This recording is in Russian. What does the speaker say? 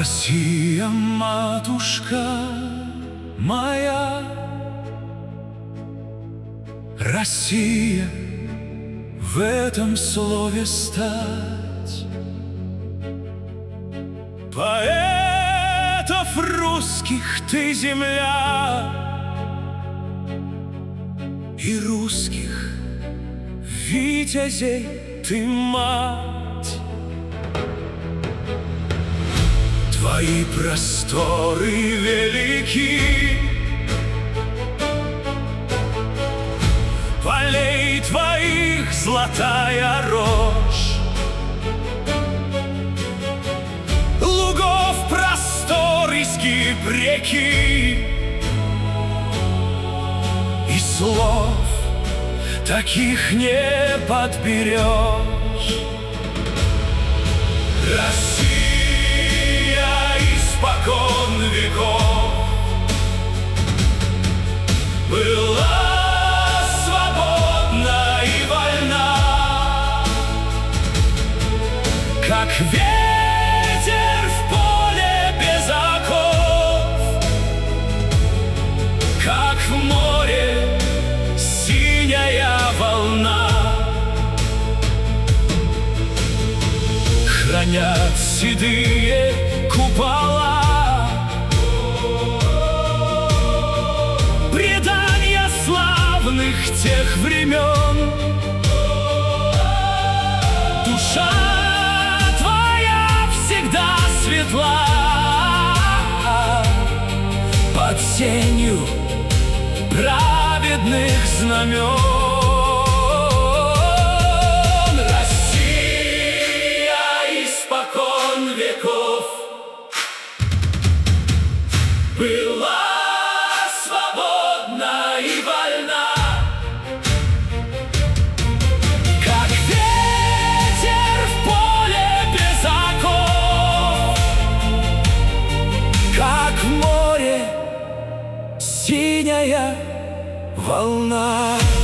Россия, матушка моя, Россия, в этом слове стать. Поэтов русских ты земля, и русских витязей ты мать. Твои просторы велики, полей твоих золотая рожь, лугов простор изгиб реки, и слов таких не подберешь. Россия испокон веков была свободна и вольна, как ветер в поле без оков, как в море синяя волна. Хранят седые купола предания славных тех времен. Душа твоя всегда светла под сенью праведных знамен. Была свободна и вольна, как ветер в поле без оков, как в море синяя волна.